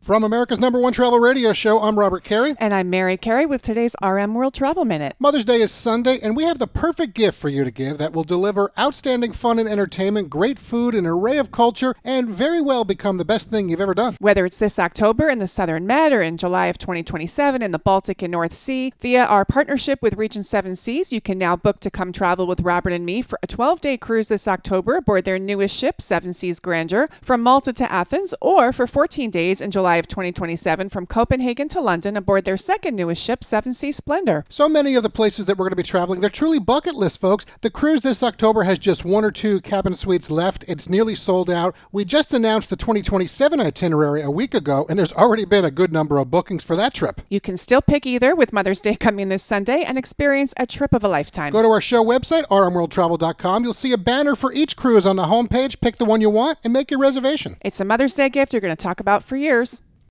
From America's #1 travel radio show, I'm Robert Carey. And I'm Mary Carey with today's RM World Travel Minute. Mother's Day is Sunday, and we have the perfect gift for you to give that will deliver outstanding fun and entertainment, great food, an array of culture, and very well become the best thing you've ever done. Whether it's this October in the Southern Med or in July of 2027 in the Baltic and North Sea, via our partnership with Region 7 Seas, you can now book to come travel with Robert and me for a 12-day cruise this October aboard their newest ship, Seven Seas Grandeur, from Malta to Athens, or for 14 days in July of 2027 from Copenhagen to London aboard their second newest ship, Seven Seas Splendor. So many of the places that we're going to be traveling, they're truly bucket list, folks. The cruise this October has just 1 or 2 cabin suites left. It's nearly sold out. We just announced the 2027 itinerary a week ago, and there's already been a good number of bookings for that trip. You can still pick either with Mother's Day coming this Sunday and experience a trip of a lifetime. Go to our show website, rmworldtravel.com. You'll see a banner for each cruise on the homepage. Pick the one you want and make your reservation. It's a Mother's Day gift you're going to talk about for years.